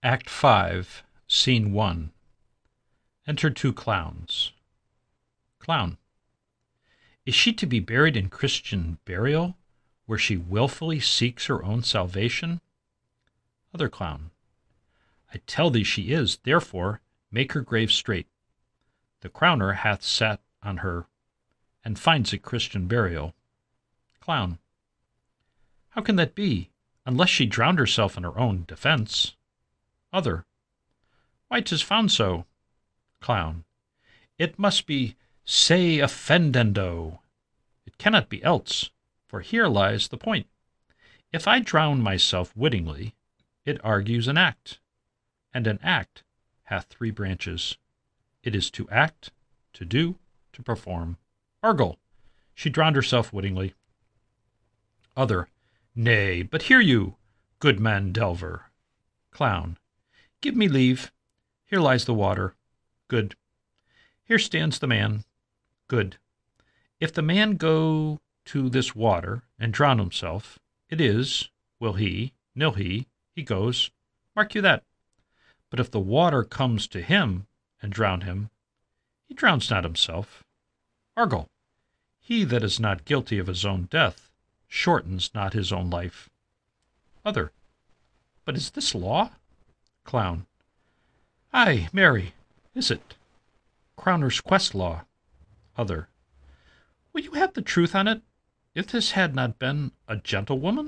Act 5, Scene 1. Enter two clowns. Clown. Is she to be buried in Christian burial, where she wilfully seeks her own salvation? Other clown. I tell thee she is, therefore make her grave straight. The crowner hath sat on her, and finds it Christian burial. Clown. How can that be, unless she drowned herself in her own defense? Other. Why, 'tis found so. Clown. It must be se offendendo. It cannot be else, for here lies the point. If I drown myself wittingly, it argues an act, and an act hath three branches. It is to act, to do, to perform. Argal, she drowned herself wittingly. Other. Nay, but hear you, good man Delver. Clown. Give me leave. Here lies the water. Good. Here stands the man. Good. If the man go to this water and drown himself, it is, will he, nil he goes. Mark you that. But if the water comes to him and drown him, he drowns not himself. Argal. He that is not guilty of his own death shortens not his own life. Other. But is this law? Clown. Aye, marry, is it? Crowner's quest law. Other. Will you have the truth on it? If this had not been a gentlewoman,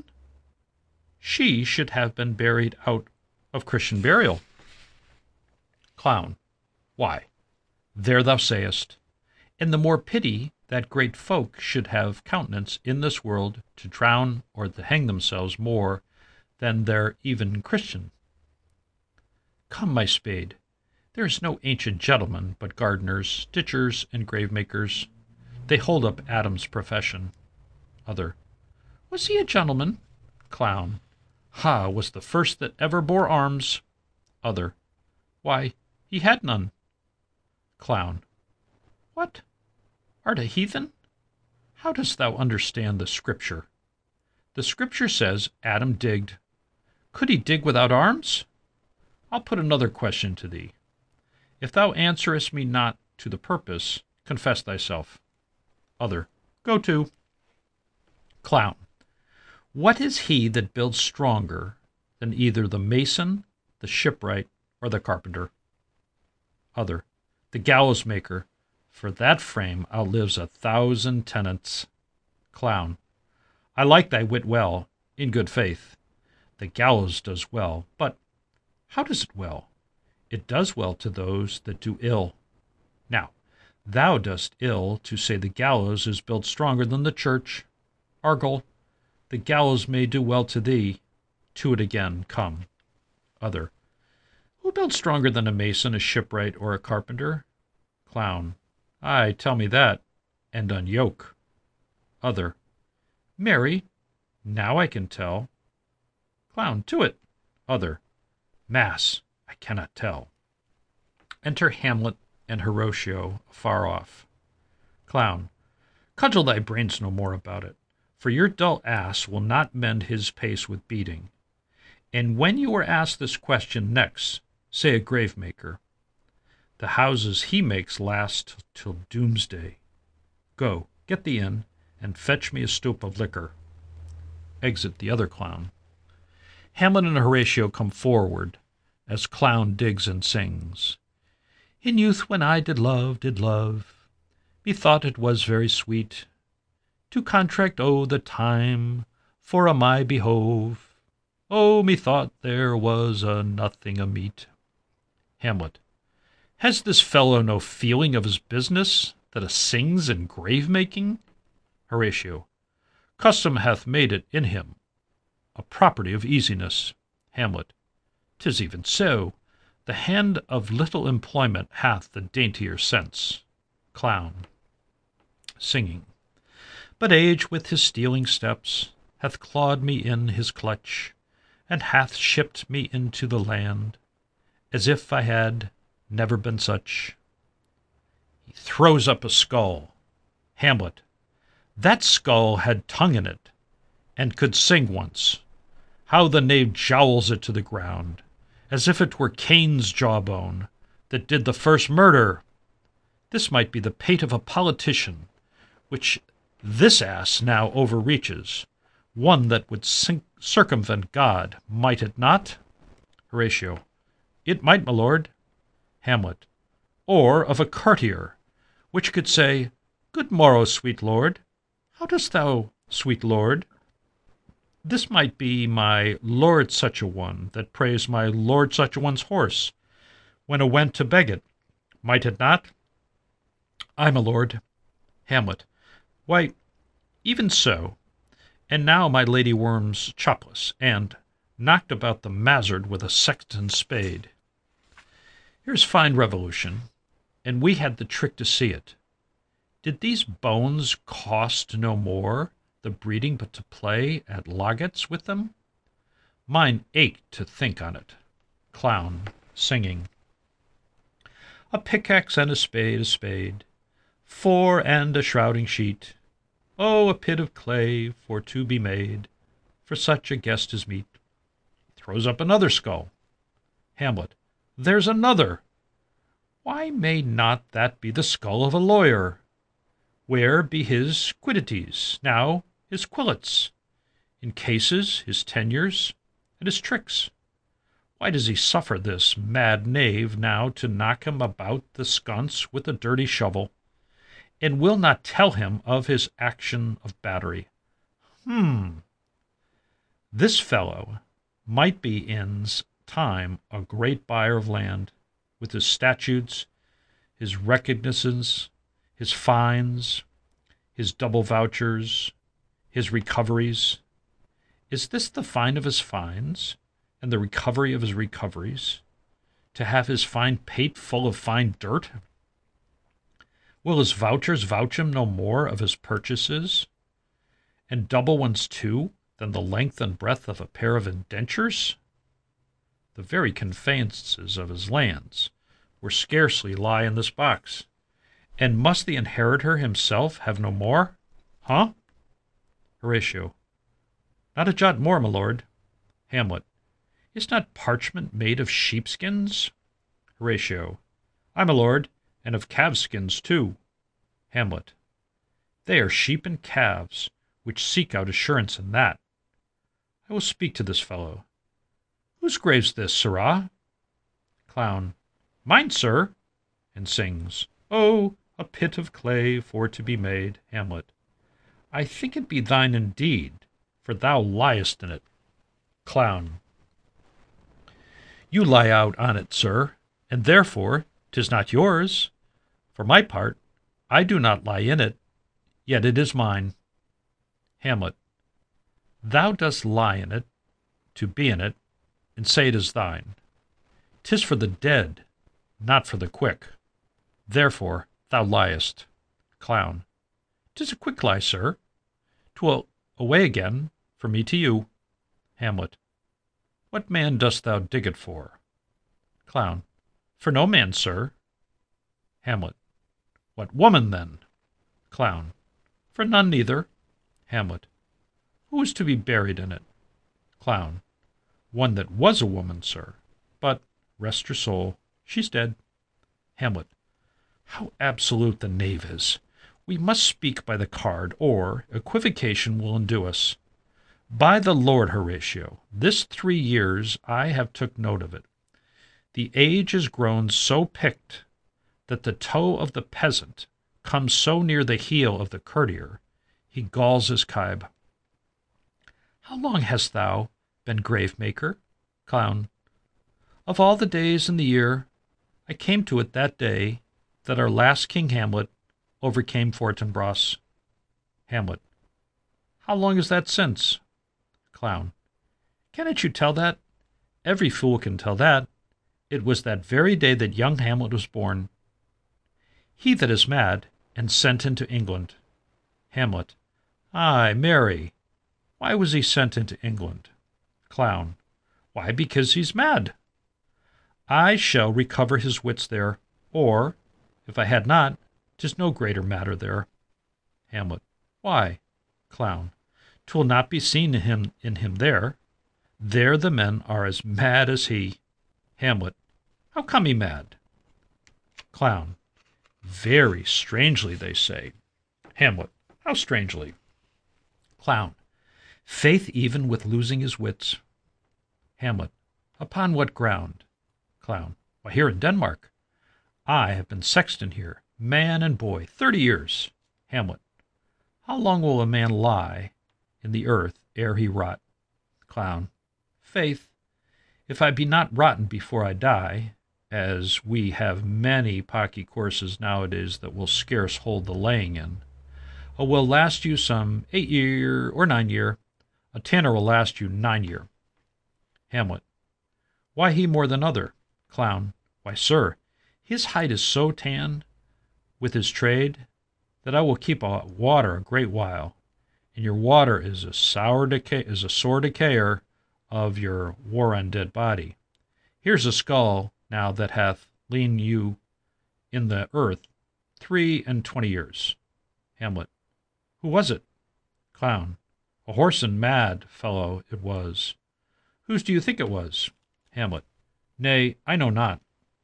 she should have been buried out of Christian burial. Clown. Why, there thou sayest, and the more pity that great folk should have countenance in this world to drown or to hang themselves more than they're even Christian. Come, my spade, there is no ancient gentleman but gardeners, stitchers, and gravemakers. They hold up Adam's profession. Other. Was he a gentleman? Clown. Ha, was the first that ever bore arms. Other. Why, he had none. Clown. What? Art a heathen? How dost thou understand the Scripture? The Scripture says Adam digged. Could he dig without arms? I'll put another question to thee. If thou answerest me not to the purpose, confess thyself. Other. Go to. Clown. What is he that builds stronger than either the mason, the shipwright, or the carpenter? Other. The gallows maker, for that frame outlives 1,000 tenants. Clown. I like thy wit well, in good faith. The gallows does well, but how does it well? It does well to those that do ill. Now, thou dost ill to say the gallows is built stronger than the church. Argal, the gallows may do well to thee. To it again, come. Other. Who builds stronger than a mason, a shipwright, or a carpenter? Clown. Aye, tell me that, and unyoke. Other. Marry, now I can tell. Clown. To it. Other. Mass, I cannot tell. Enter Hamlet and Horatio afar off. Clown. Cudgel thy brains no more about it, for your dull ass will not mend his pace with beating. And when you are asked this question next, say a grave-maker. The houses he makes last till doomsday. Go, get thee in, and fetch me a stoup of liquor. Exit the other clown. Hamlet and Horatio come forward, as clown digs and sings. In youth when I did love, methought it was very sweet, to contract the time for a my behove. Oh, methought there was a nothing a meet. Hamlet. Has this fellow no feeling of his business, that a sings in grave-making? Horatio. Custom hath made it in him a property of easiness. Hamlet. 'Tis even so. The hand of little employment hath the daintier sense. Clown. Singing. But age with his stealing steps hath clawed me in his clutch, and hath shipped me into the land, as if I had never been such. He throws up a skull. Hamlet. That skull had tongue in it, and could sing once. How the knave jowls it to the ground, as if it were Cain's jawbone that did the first murder. This might be the pate of a politician, which this ass now overreaches, one that would circumvent God, might it not? Horatio. It might, my lord. Hamlet. Or of a courtier, which could say, Good morrow, sweet lord. How dost thou, sweet lord? This might be my lord such a one that praised my lord such a one's horse, when a went to beg it. Might it not? Ay, my lord. Hamlet. Why, even so. And now my Lady Worm's chopless, and knocked about the mazzard with a sexton's spade. Here's fine revolution, and we had the trick to see it. Did these bones cost no more, the breeding, but to play at loggets with them? Mine ached to think on it. Clown, singing. A pickaxe and a spade, four and a shrouding sheet. Oh, a pit of clay for to be made, for such a guest as meet. Throws up another skull. Hamlet. There's another. Why may not that be the skull of a lawyer? Where be his quiddities, now his quillets, in cases, his tenures, and his tricks? Why does he suffer this mad knave now to knock him about the sconce with a dirty shovel, and will not tell him of his action of battery? This fellow might be in's time a great buyer of land, with his statutes, his recognizances, his fines, his double vouchers, his recoveries. Is this the fine of his fines, and the recovery of his recoveries, to have his fine pate full of fine dirt? Will his vouchers vouch him no more of his purchases, and double ones too, than the length and breadth of a pair of indentures? The very conveyances of his lands will scarcely lie in this box. And must the inheritor himself have no more? Huh? Horatio. Not a jot more, my lord. Hamlet. Is not parchment made of sheepskins? Horatio. Ay, my lord, and of calfskins too. Hamlet. They are sheep and calves, which seek out assurance in that. I will speak to this fellow. Whose grave's this, sirrah? Clown. Mine, sir. And sings. Oh, a pit of clay for to be made. Hamlet. I think it be thine indeed, for thou liest in it. Clown. You lie out on it, sir, and therefore 'tis not yours. For my part, I do not lie in it, yet it is mine. Hamlet. Thou dost lie in it, to be in it, and say it is thine. 'Tis for the dead, not for the quick. Therefore thou liest. Clown. 'Tis a quick lie, sir. 'Twill away again, from me to you. Hamlet. What man dost thou dig it for? Clown. For no man, sir. Hamlet. What woman, then? Clown. For none neither. Hamlet. Who is to be buried in it? Clown. One that was a woman, sir. But, rest her soul, she's dead. Hamlet. How absolute the knave is! We must speak by the card, or equivocation will undo us. By the Lord, Horatio, this 3 years I have took note of it. The age is grown so picked that the toe of the peasant comes so near the heel of the courtier, he galls his kibe. How long hast thou been grave-maker? Clown. Of all the days in the year, I came to it that day that our last King Hamlet overcame Fortinbras. Hamlet. How long is that since? Clown. Cannot you tell that? Every fool can tell that. It was that very day that young Hamlet was born. He that is mad, and sent into England. Hamlet. Ay, marry. Why was he sent into England? Clown. Why, because he's mad. I shall recover his wits there, or, if I had not, 'tis no greater matter there. Hamlet. Why? Clown. 'Twill not be seen in him there. There the men are as mad as he. Hamlet. How come he mad? Clown. Very strangely, they say. Hamlet. How strangely? Clown. Faith even with losing his wits. Hamlet. Upon what ground? Clown. Why, here in Denmark. I have been sexton here, man and boy, 30 years. Hamlet. How long will a man lie in the earth ere he rot? Clown. Faith, if I be not rotten before I die, as we have many pocky courses nowadays that will scarce hold the laying in, will last you some 8 year or 9 year. A tanner will last you 9 year. Hamlet. Why he more than other? Clown. Why, sir, his hide is so tan with his trade that I will keep water a great while, and your water is a sore decayer of your war dead body. Here's a skull now that hath lain you in the earth 23 years. Hamlet. Who was it? Clown. A horse and mad fellow it was. Whose do you think it was? Hamlet. Nay, I know not.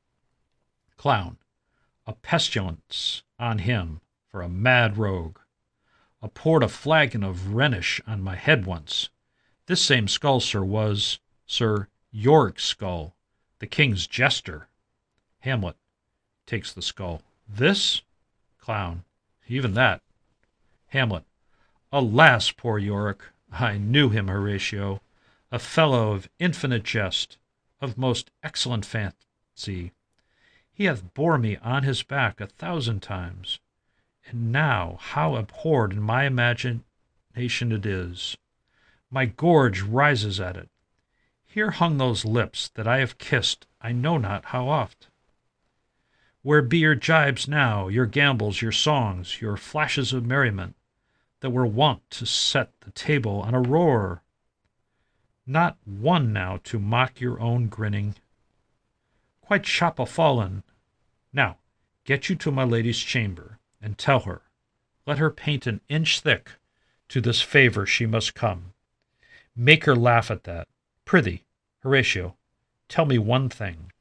Clown. A pestilence on him for a mad rogue. A poured a flagon of Rhenish on my head once. This same skull, sir, was, sir, Yorick's skull, the king's jester. Hamlet takes the skull. This? Clown. Even that. Hamlet. Alas, poor Yorick! I knew him, Horatio, a fellow of infinite jest, of most excellent fancy. He hath bore me on his back 1,000 times, and now how abhorred in my imagination it is. My gorge rises at it. Here hung those lips that I have kissed I know not how oft. Where be your jibes now, your gambols, your songs, your flashes of merriment, that were wont to set the table on a roar? Not one now to mock your own grinning. Quite chop-a-fallen. Now, get you to my lady's chamber, and tell her, let her paint an inch thick, to this favour she must come. Make her laugh at that. Prithee, Horatio, tell me one thing.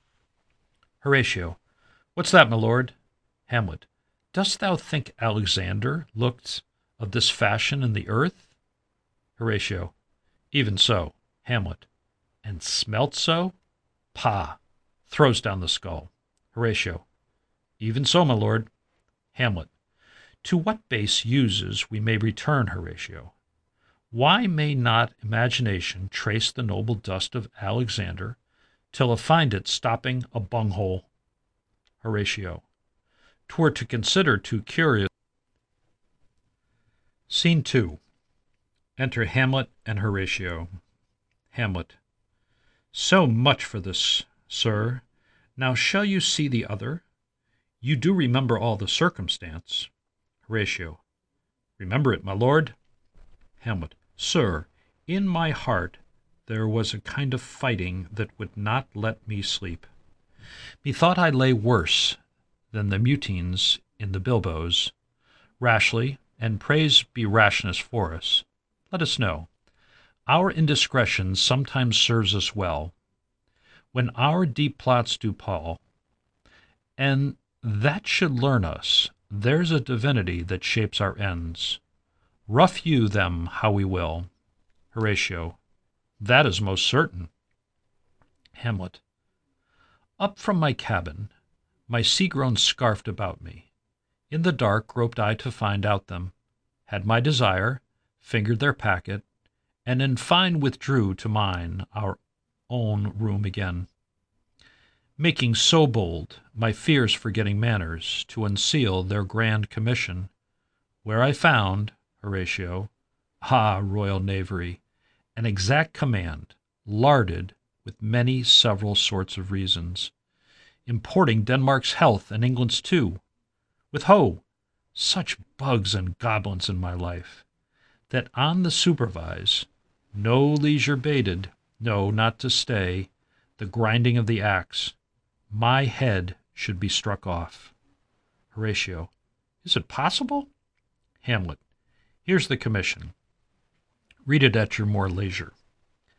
Horatio. What's that, my lord? Hamlet. Dost thou think Alexander looked of this fashion in the earth? Horatio. Even so. Hamlet. And smelt so? Pah! Throws down the skull. Horatio. Even so, my lord. Hamlet. To what base uses we may return, Horatio. Why may not imagination trace the noble dust of Alexander till it find it stopping a bunghole? Horatio. 'Twere to consider too curious. Scene 2. Enter Hamlet and Horatio. Hamlet. So much for this, sir. Now shall you see the other? You do remember all the circumstance. Horatio. Remember it, my lord. Hamlet. Sir, in my heart there was a kind of fighting that would not let me sleep. Methought I lay worse than the mutines in the bilboes. Rashly, and praise be rashness for us, let us know. Our indiscretion sometimes serves us well, when our deep plots do pall, and that should learn us there's a divinity that shapes our ends. Rough hew them how we will. Horatio. That is most certain. Hamlet. Up from my cabin, my sea-grown scarfed about me. In the dark groped I to find out them, had my desire, fingered their packet, and in fine withdrew to mine our own room again, making so bold, my fears forgetting manners, to unseal their grand commission, where I found, Horatio, royal knavery, an exact command, larded with many several sorts of reasons, importing Denmark's health and England's too, with such bugs and goblins in my life, that on the supervise, no leisure bated, no, not to stay, the grinding of the axe, my head should be struck off. Horatio. Is it possible? Hamlet. Here's the commission. Read it at your more leisure.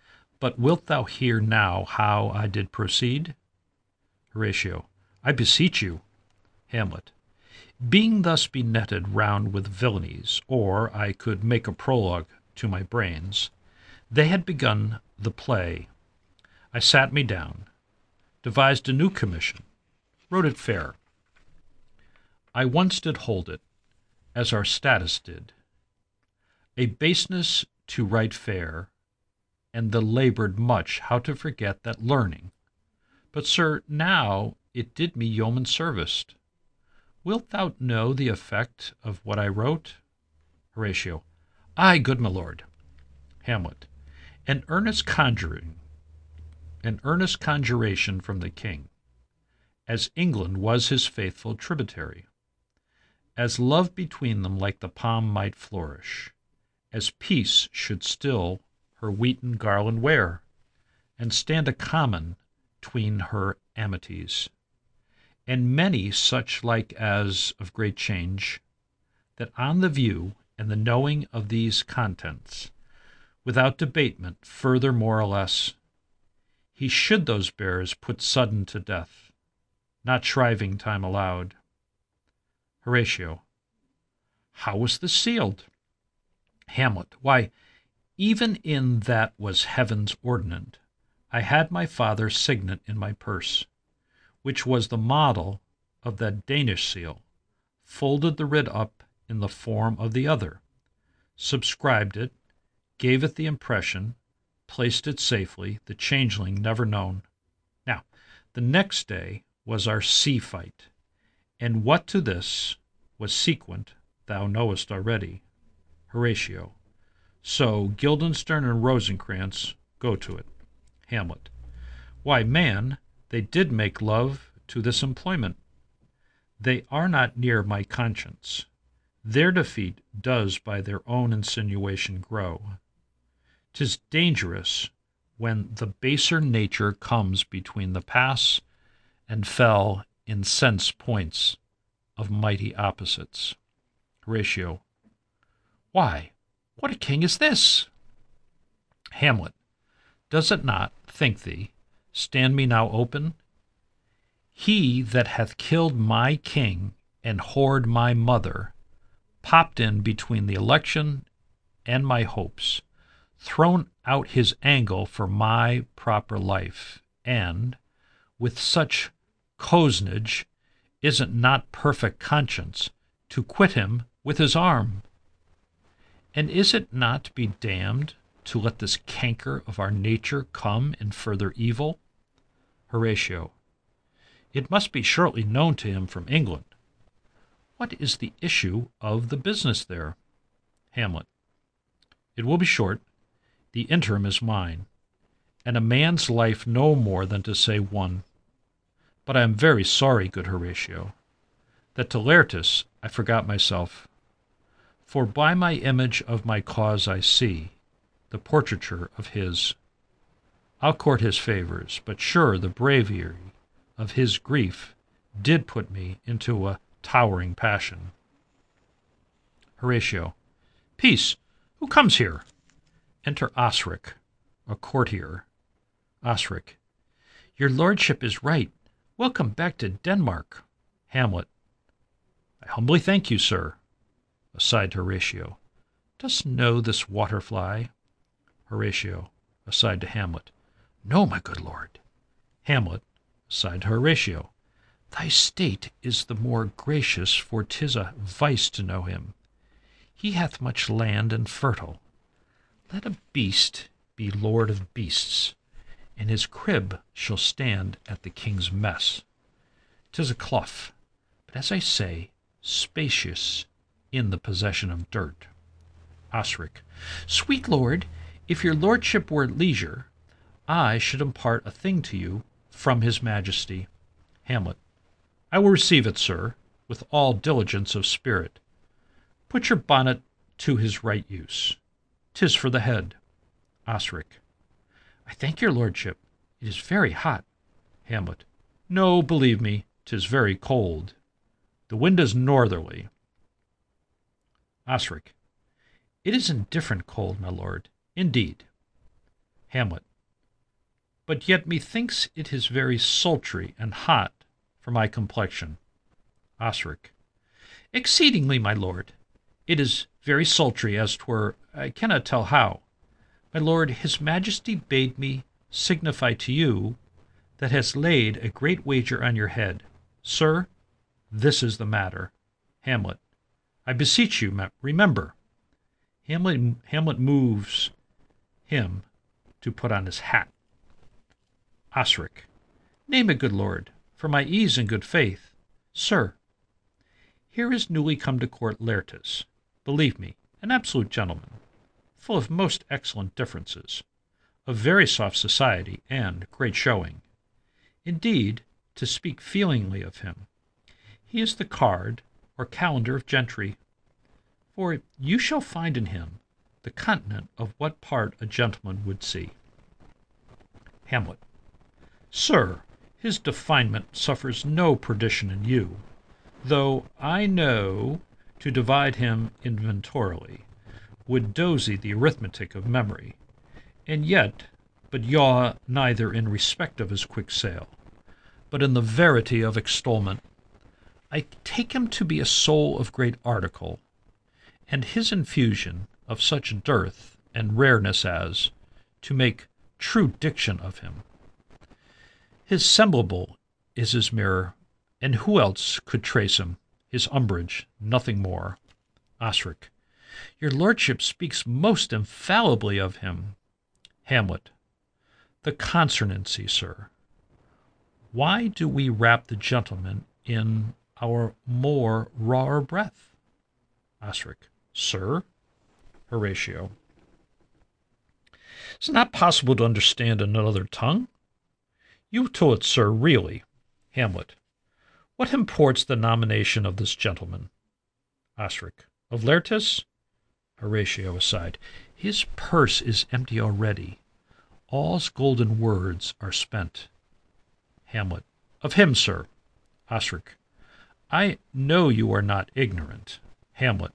But wilt thou hear now how I did proceed? Horatio. I beseech you. Hamlet. Being thus benetted round with villainies, or I could make a prologue to my brains, they had begun the play. I sat me down, devised a new commission, wrote it fair. I once did hold it, as our status did, a baseness to write fair, and the laboured much how to forget that learning. But, sir, now it did me yeoman service. Wilt thou know the effect of what I wrote? Horatio. Ay, good my lord. Hamlet. An earnest conjuration from the king, as England was his faithful tributary, as love between them like the palm might flourish, as peace should still her wheaten garland wear, and stand a common 'tween her amities, and many such like as of great change, that on the view and the knowing of these contents, without debatement further more or less, he should those bears put sudden to death, not shriving time allowed. Horatio. How was this sealed? Hamlet. Why, even in that was heaven's ordinance, I had my father's signet in my purse, which was the model of that Danish seal, folded the writ up in the form of the other, subscribed it, gave it the impression, placed it safely, the changeling never known. Now, the next day was our sea fight, and what to this was sequent thou knowest already. Horatio. So Guildenstern and Rosencrantz go to it. Hamlet. Why, man, they did make love to this employment. They are not near my conscience. Their defeat does by their own insinuation grow. 'Tis dangerous when the baser nature comes between the pass and fell in sense points of mighty opposites. Horatio. Why, what a king is this? Hamlet. Does it not, think thee, stand me now open? He that hath killed my king and whored my mother, popped in between the election and my hopes, thrown out his angle for my proper life, and, with such cozenage, is it not perfect conscience to quit him with his arm? And is it not to be damned to let this canker of our nature come in further evil? Horatio. It must be shortly known to him from England. What is the issue of the business there? Hamlet. It will be short. The interim is mine, and a man's life no more than to say one. But I am very sorry, good Horatio, that to Laertes I forgot myself. For by my image of my cause I see the portraiture of his. I'll court his favours, but sure the bravery of his grief did put me into a towering passion. Horatio. Peace! Who comes here? Enter Osric, a courtier. Osric. Your lordship is right. Welcome back to Denmark. Hamlet. I humbly thank you, sir. Aside to Horatio. Dost know this waterfly? Horatio. Aside to Hamlet. No, my good lord. Hamlet. Aside to Horatio. Thy state is the more gracious, for 'tis a vice to know him. He hath much land and fertile. Let a beast be lord of beasts, and his crib shall stand at the king's mess. 'Tis a clough, but as I say, spacious in the possession of dirt. Osric. Sweet lord, if your lordship were at leisure, I should impart a thing to you from his majesty. Hamlet. I will receive it, sir, with all diligence of spirit. Put your bonnet to his right use. 'Tis for the head. Osric. I thank your lordship. It is very hot. Hamlet. No, believe me, 'tis very cold. The wind is northerly. Osric. It is indifferent cold, my lord, indeed. Hamlet. but yet methinks it is very sultry and hot for my complexion. Osric. Exceedingly, my lord. It is very sultry, as 'twere, I cannot tell how. My lord, his majesty bade me signify to you that has laid a great wager on your head. Sir, this is the matter. Hamlet. I beseech you, remember. Hamlet moves him to put on his hat. Osric. Name it, good lord, for my ease and good faith. Sir, here is newly come to court Laertes, believe me, an absolute gentleman, full of most excellent differences, of very soft society and great showing. Indeed, to speak feelingly of him, he is the card or calendar of gentry, for you shall find in him the continent of what part a gentleman would see. Hamlet. Sir, his definement suffers no perdition in you, though I know to divide him inventorily would dozy the arithmetic of memory, and yet but yaw neither in respect of his quick sale, but in the verity of extolment. I take him to be a soul of great article, and his infusion of such dearth and rareness as to make true diction of him. His semblable is his mirror, and who else could trace him? His umbrage, nothing more. Osric. Your lordship speaks most infallibly of him. Hamlet. The consonancy, sir. Why do we wrap the gentleman in our more rawer breath? Osric. Sir? Horatio. Is it not possible to understand another tongue? You to it, sir, really. Hamlet. What imports the nomination of this gentleman? Osric. Of Laertes? Horatio aside. His purse is empty already. All's golden words are spent. Hamlet. Of him, sir. Osric. I know you are not ignorant. Hamlet.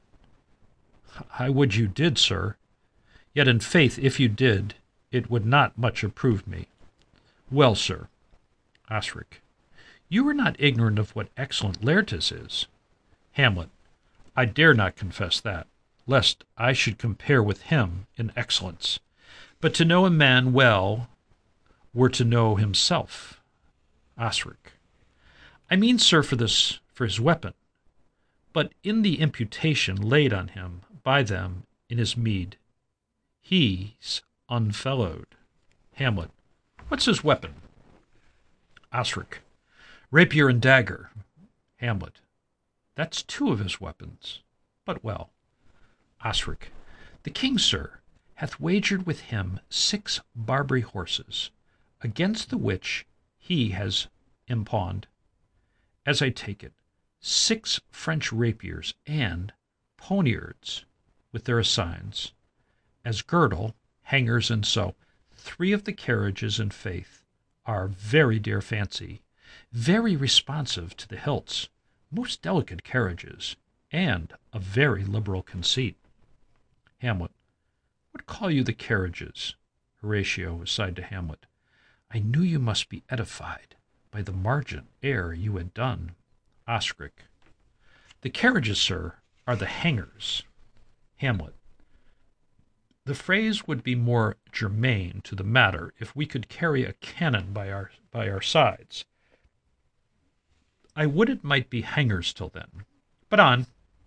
I would you did, sir. Yet in faith, if you did, it would not much approve me. Well, sir. Osric. You are not ignorant of what excellent Laertes is. Hamlet. I dare not confess that, lest I should compare with him in excellence. But to know a man well were to know himself. Osric. I mean, sir, for his weapon, but in the imputation laid on him by them in his meed. He's unfellowed. Hamlet. What's his weapon? Osric. Rapier and dagger. Hamlet. That's two of his weapons. But well. Osric. The king, sir, hath wagered with him 6 Barbary horses, against the which he has impawned, as I take it, 6 French rapiers and poniards with their assigns, as girdle, hangers, and so. 3 of the carriages, in faith, are very dear fancy, very responsive to the hilts, most delicate carriages, and a very liberal conceit. Hamlet. What call you the carriages? Horatio aside to Hamlet. I knew you must be edified by the margent ere you had done. Osric. The carriages, sir, are the hangers. Hamlet. The phrase would be more germane to the matter if we could carry a cannon by our sides. I would it might be hangers till then. But on.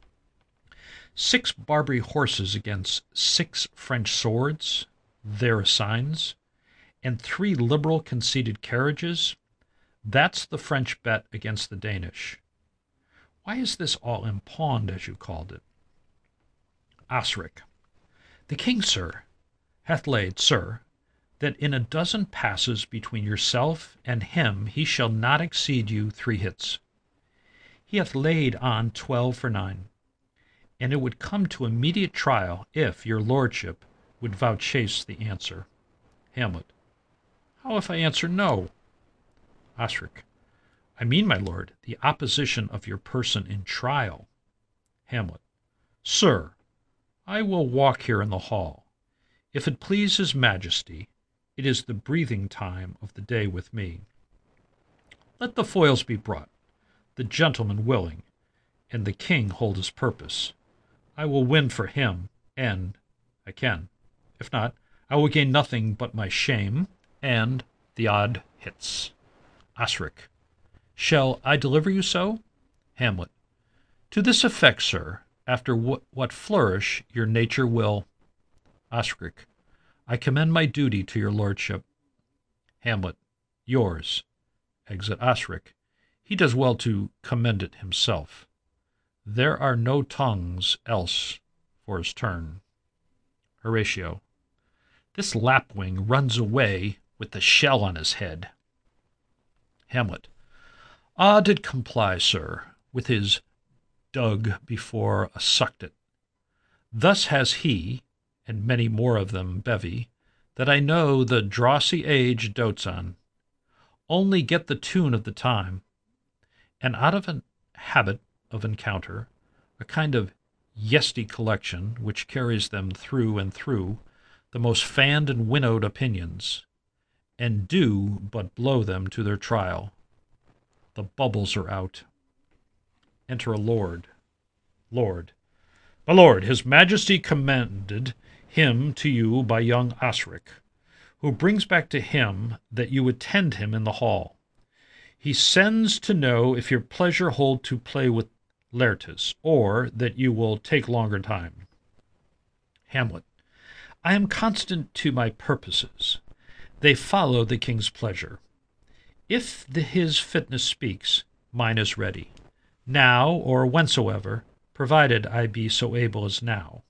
6 Barbary horses against 6 French swords, their assigns, and 3 liberal conceited carriages, that's the French bet against the Danish. Why is this all impawned, as you called it? Osric. The king, sir, hath laid, sir, that in a dozen passes between yourself and him he shall not exceed you 3 hits. He hath laid on 12 for 9, and it would come to immediate trial if your lordship would vouchsafe the answer. Hamlet. How if I answer no? Osric. I mean, my lord, the opposition of your person in trial. Hamlet. Sir, I will walk here in the hall. If it please his majesty, It is the breathing time of the day with me. Let the foils be brought, the gentleman willing, and the king hold his purpose. I will win for him, and I can. If not, I will gain nothing but my shame and the odd hits. Osric. Shall I deliver you so? Hamlet. To this effect, sir, after what flourish your nature will. Osric. I commend my duty to your lordship. Hamlet. Yours. Exit Osric. He does well to commend it himself. There are no tongues else for his turn. Horatio. This lapwing runs away with the shell on his head. Hamlet. Ah, did comply, sir, with his dug before a sucked it. Thus has he, and many more of them bevy, that I know the drossy age dotes on. Only get the tune of the time, and out of an habit of encounter, a kind of yesty collection which carries them through and through the most fanned and winnowed opinions, and do but blow them to their trial. The bubbles are out. Enter a lord. Lord. My lord, his majesty commended him to you by young Osric, who brings back to him that you attend him in the hall. He sends to know if your pleasure hold to play with Laertes, or that you will take longer time. Hamlet. I am constant to my purposes. They follow the king's pleasure. If his fitness speaks, mine is ready, now or whensoever, provided I be so able as now.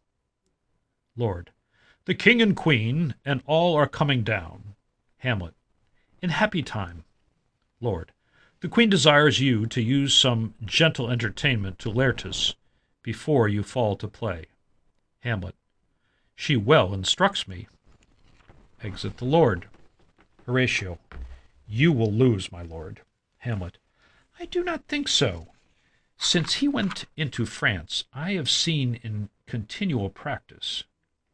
Lord. The king and queen and all are coming down. Hamlet. In happy time. Lord. The queen desires you to use some gentle entertainment to Laertes before you fall to play. Hamlet. She well instructs me. Exit the lord. Horatio. You will lose, my lord. Hamlet. I do not think so. Since he went into France, I have seen in continual practice.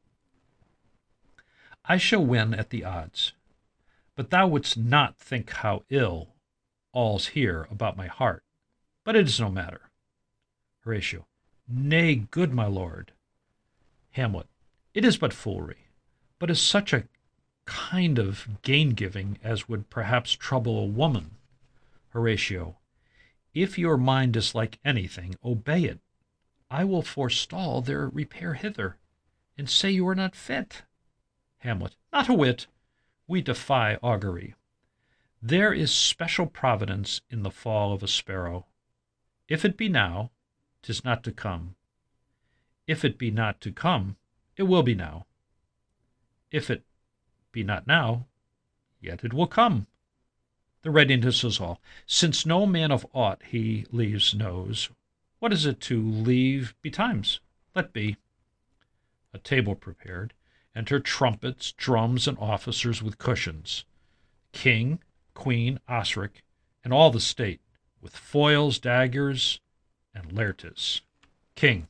I shall win at the odds. But thou wouldst not think how ill all's here about my heart. But it is no matter. Horatio. Nay, good my lord. Hamlet. It is but foolery, but is such a kind of gain-giving as would perhaps trouble a woman. Horatio. If your mind dislike anything, obey it. I will forestall their repair hither, and say you are not fit. Hamlet. Not a whit. We defy augury. There is special providence in the fall of a sparrow. If it be now, 'tis not to come. If it be not to come, it will be now. If it be not now, yet it will come. The readiness is all. Since no man of aught he leaves knows, what is it to leave betimes? Let be. A table prepared. Enter trumpets, drums, and officers with cushions. King, queen, Osric, and all the state, with foils, daggers, and Laertes. King.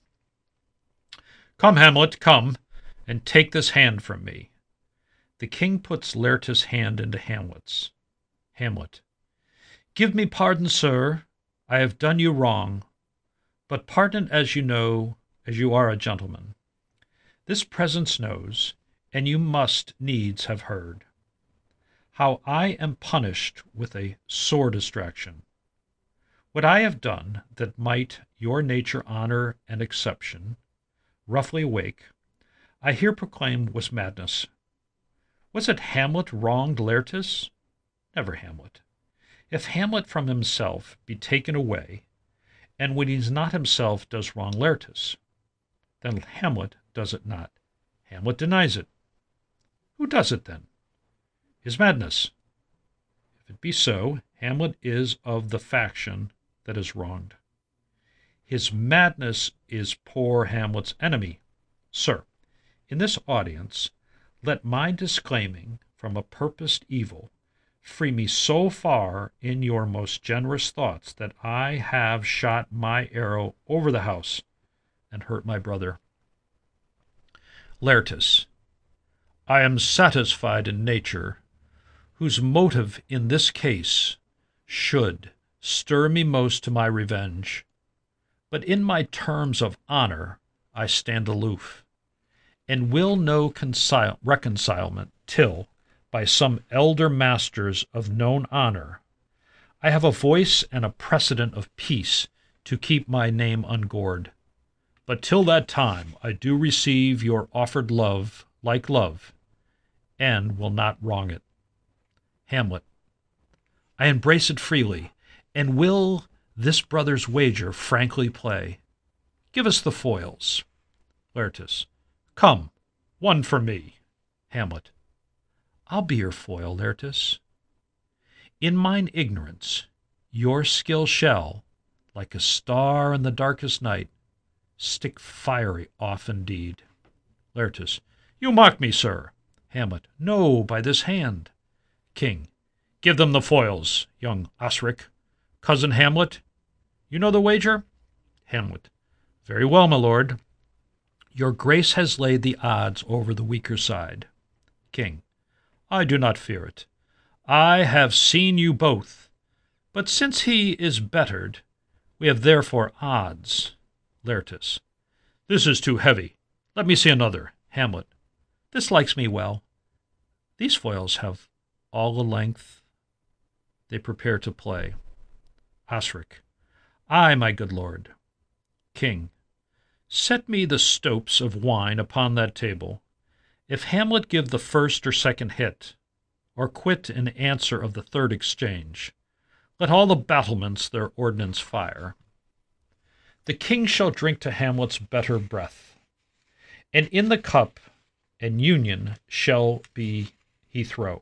Come, Hamlet, come, and take this hand from me. The king puts Laertes' hand into Hamlet's. Hamlet. Give me pardon, sir. I have done you wrong, but pardon as you know, as you are a gentleman. This presence knows, and you must needs have heard, how I am punished with a sore distraction. What I have done that might your nature honor and exception roughly wake, I here proclaim was madness. Was it Hamlet wronged Laertes? Never Hamlet. If Hamlet from himself be taken away, and when he's not himself does wrong Laertes, then Hamlet does it not. Hamlet denies it. Who does it then? His madness. If it be so, Hamlet is of the faction that is wronged. His madness is poor Hamlet's enemy. Sir, in this audience, let my disclaiming from a purposed evil free me so far in your most generous thoughts that I have shot my arrow over the house and hurt my brother. Laertes. I am satisfied in nature, whose motive in this case should stir me most to my revenge. But in my terms of honor I stand aloof, and will no reconcilement till, by some elder masters of known honor, I have a voice and a precedent of peace to keep my name ungored. But till that time I do receive your offered love like love, and will not wrong it. Hamlet. I embrace it freely, and will this brother's wager frankly play. Give us the foils. Laertes. Come, one for me. Hamlet. I'll be your foil, Laertes. In mine ignorance, your skill shall, like a star in the darkest night, stick fiery off indeed. Laertes. You mock me, sir. Hamlet. No, by this hand. King. Give them the foils, young Osric. Cousin Hamlet, you know the wager? Hamlet. Very well, my lord. Your grace has laid the odds over the weaker side. King. I do not fear it. I have seen you both, but since he is bettered, we have therefore odds. Laertes. This is too heavy. Let me see another. Hamlet. This likes me well. These foils have all a length. They prepare to play. Osric. Ay, my good lord. King. Set me the stopes of wine upon that table. If Hamlet give the first or second hit, or quit in answer of the third exchange, let all the battlements their ordnance fire. The king shall drink to Hamlet's better breath, and in the cup an union shall be he throw,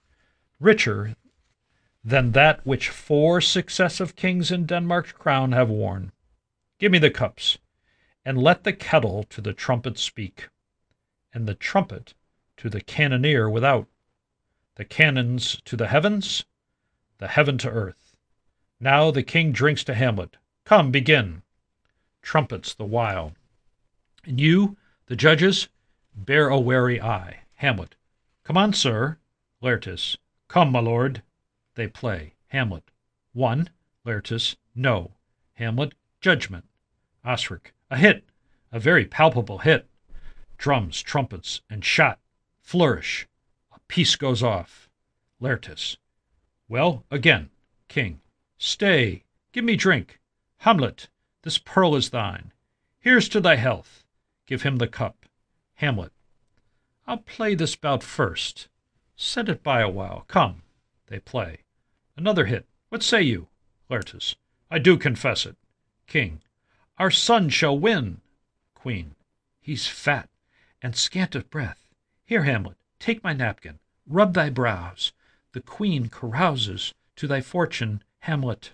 richer than that which 4 successive kings in Denmark's crown have worn. Give me the cups, and let the kettle to the trumpet speak, and the trumpet to the cannoneer without, the cannons to the heavens, the heaven to earth. Now the king drinks to Hamlet. Come, begin. Trumpets the while. And you, the judges, bear a wary eye. Hamlet. Come on, sir. Laertes. Come, my lord. They play. Hamlet. 1. Laertes. No. Hamlet. Judgment. Osric. A hit. A very palpable hit. Drums, trumpets, and shot. Flourish. A piece goes off. Laertes. Well, again. King. Stay. Give me drink. Hamlet. This pearl is thine. Here's to thy health. Give him the cup. Hamlet. I'll play this bout first. Set it by a while. Come. They play. Another hit. What say you? Laertes. I do confess it. King. Our son shall win. Queen. He's fat and scant of breath. Here, Hamlet, take my napkin. Rub thy brows. The queen carouses to thy fortune, Hamlet.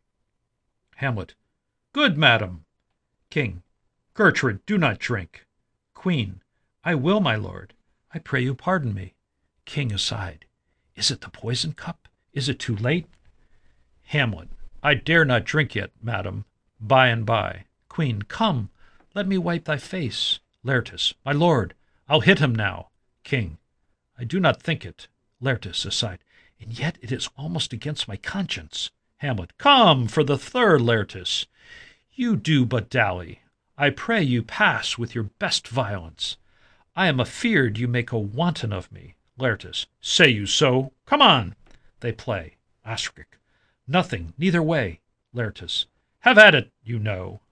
Hamlet. Good madam. King. Gertrude, do not drink. Queen. I will, my lord. I pray you pardon me. King aside. Is it the poison cup? Is it too late? Hamlet. I dare not drink yet, madam. By and by. Queen. Come, let me wipe thy face. Laertes. My lord, I'll hit him now. King. I do not think it. Laertes aside. And yet it is almost against my conscience. Hamlet. Come for the third, Laertes. You do but dally. I pray you pass with your best violence. I am afeard you make a wanton of me. Laertes. Say you so? Come on. They play. Osric. Nothing, neither way. Laertes. Have at it, you know.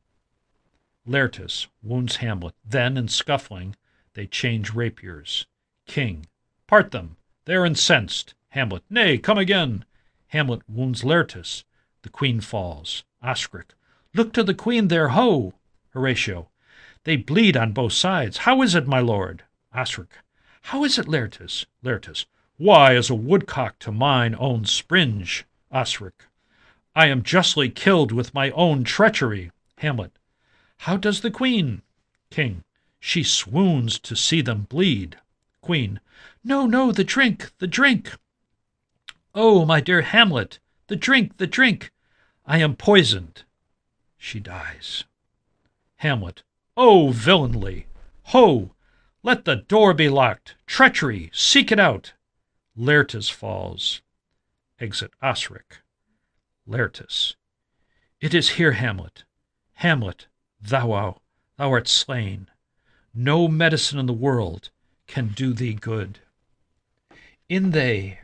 Laertes wounds Hamlet. Then, in scuffling, they change rapiers. King. Part them. They are incensed. Hamlet. Nay, come again. Hamlet wounds Laertes. The queen falls. Osric. Look to the queen there, ho! Horatio. They bleed on both sides. How is it, my lord? Osric. How is it, Laertes? Laertes. Why, as a woodcock to mine own springe. Osric. I am justly killed with my own treachery. Hamlet. How does the queen? King. She swoons to see them bleed. Queen. No, no, the drink, the drink. Oh, my dear Hamlet, the drink, the drink. I am poisoned. She dies. Hamlet. Oh, villainly! Ho! Let the door be locked. Treachery! Seek it out. Laertes falls. Exit Osric. Laertes. It is here, Hamlet. Hamlet, thou art slain. No medicine in the world can do thee good. In thee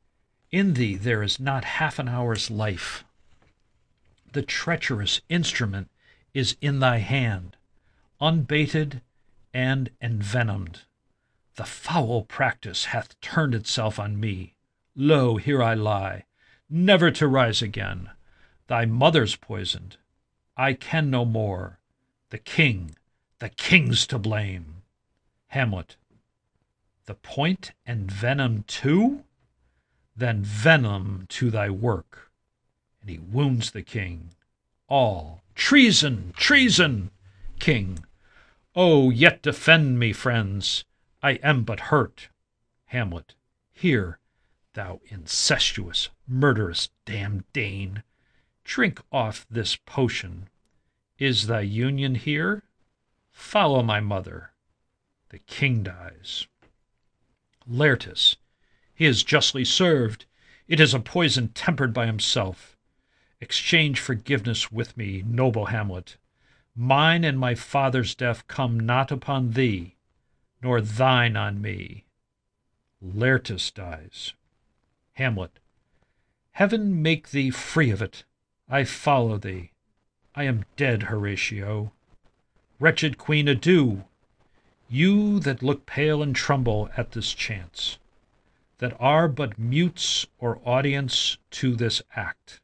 there is not half an hour's life. The treacherous instrument is in thy hand, unbaited and envenomed. The foul practice hath turned itself on me. Lo, here I lie, never to rise again. Thy mother's poisoned. I can no more. The king's to blame. Hamlet. The point and venom too? Then venom to thy work. And he wounds the king. All. Treason! Treason! King. Oh, yet defend me, friends. I am but hurt. Hamlet. Here, thou incestuous, murderous, damned Dane, drink off this potion. Is thy union here? Follow my mother. The king dies. Laertes. He is justly served. It is a poison tempered by himself. Exchange forgiveness with me, noble Hamlet. Mine and my father's death come not upon thee, nor thine on me. Laertes dies. Hamlet. Heaven make thee free of it. I follow thee. I am dead, Horatio. Wretched queen, adieu. You that look pale and tremble at this chance, that are but mutes or audience to this act.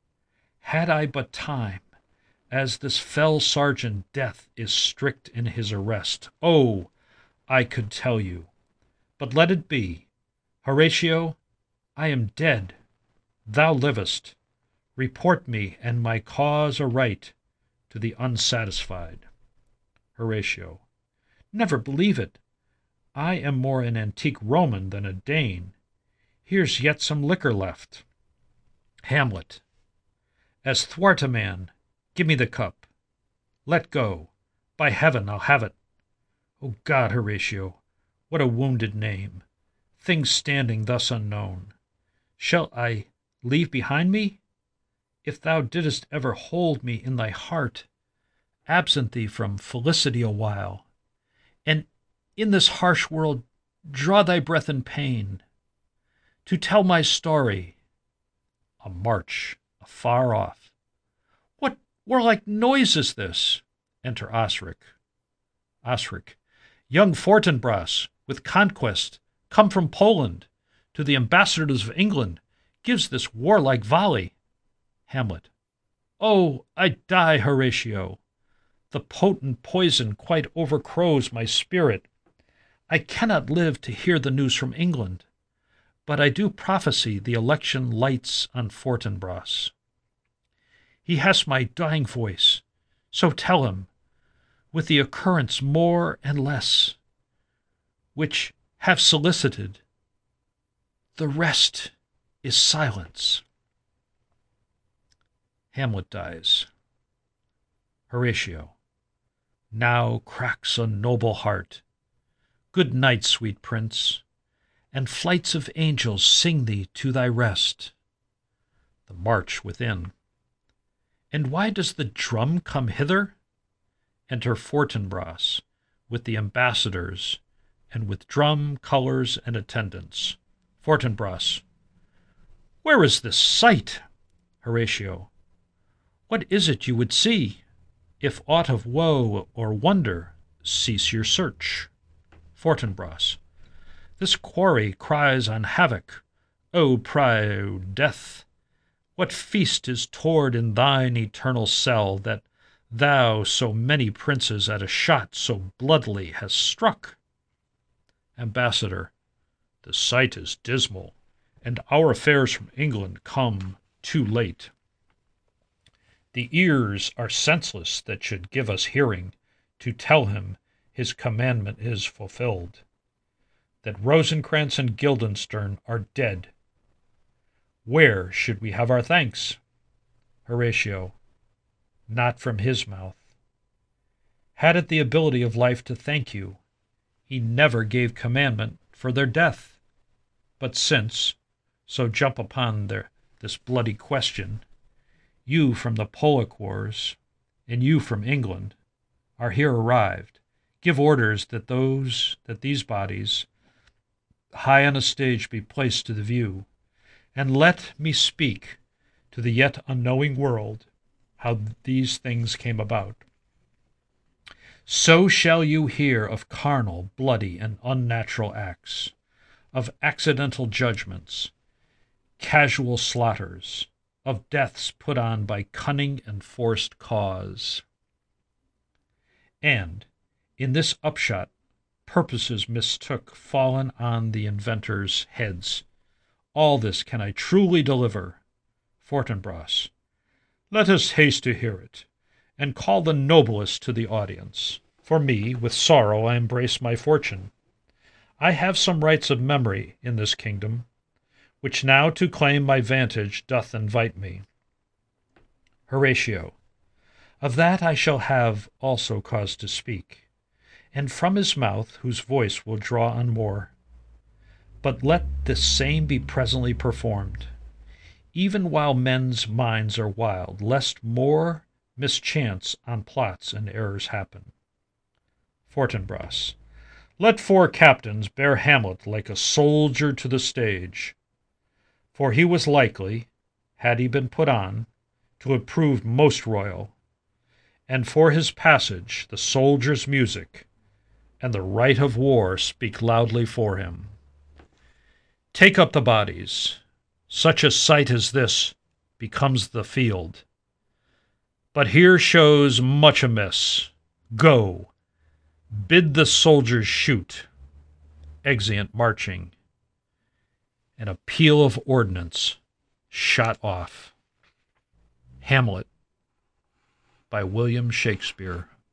Had I but time, as this fell sergeant Death is strict in his arrest, oh, I could tell you. But let it be. Horatio, I am dead. Thou livest. Report me and my cause aright to the unsatisfied. Horatio. Never believe it. I am more an antique Roman than a Dane. Here's yet some liquor left. Hamlet. As thwart a man, give me the cup. Let go. By heaven, I'll have it. O God, Horatio, what a wounded name. Things standing thus unknown. Shall I leave behind me? If thou didst ever hold me in thy heart, absent thee from felicity a while, and in this harsh world draw thy breath in pain, to tell my story. A march afar off. What warlike noise is this? Enter Osric. Osric. Young Fortinbras, with conquest, come from Poland, to the ambassadors of England, gives this warlike volley. Hamlet. Oh, I die, Horatio. The potent poison quite overcrows my spirit. I cannot live to hear the news from England, but I do prophesy the election lights on Fortinbras. He has my dying voice, so tell him, with the occurrence more and less, which have solicited, the rest is silence. Hamlet dies. Horatio. Now cracks a noble heart. Good night, sweet prince, and flights of angels sing thee to thy rest. The march within. And why does the drum come hither? Enter Fortinbras, with the ambassadors, and with drum, colours, and attendants. Fortinbras. Where is this sight? Horatio. What is it you would see? If aught of woe or wonder, cease your search. Fortinbras. This quarry cries on havoc. O proud death! What feast is toward in thine eternal cell, that thou so many princes at a shot so bloodily hast struck? Ambassador. The sight is dismal, and our affairs from England come too late. The ears are senseless that should give us hearing, to tell him his commandment is fulfilled, that Rosencrantz and Guildenstern are dead. Where should we have our thanks? Horatio. Not from his mouth. Had it the ability of life to thank you, He never gave commandment for their death. But since, so jump upon this bloody question, you from the Polish wars, and you from England, are here arrived, give orders that these bodies, high on a stage, be placed to the view, and let me speak to the yet unknowing world how these things came about. So shall you hear of carnal, bloody, and unnatural acts, of accidental judgments, casual slaughters, of deaths put on by cunning and forced cause. And, in this upshot, purposes mistook fallen on the inventors' heads. All this can I truly deliver. Fortinbras, let us haste to hear it, and call the noblest to the audience. For me, with sorrow I embrace my fortune. I have some rights of memory in this kingdom, which now to claim my vantage doth invite me. Horatio, of that I shall have also cause to speak, and from his mouth whose voice will draw on more. But let this same be presently performed, even while men's minds are wild, lest more mischance on plots and errors happen. Fortinbras, let 4 captains bear Hamlet like a soldier to the stage, for he was likely, had he been put on, to have proved most royal, and for his passage the soldier's music and the right of war speak loudly for him. Take up the bodies. Such a sight as this becomes the field. But here shows much amiss. Go, bid the soldiers shoot. Exeunt marching, and a peal of ordnance shot off. Hamlet, by William Shakespeare.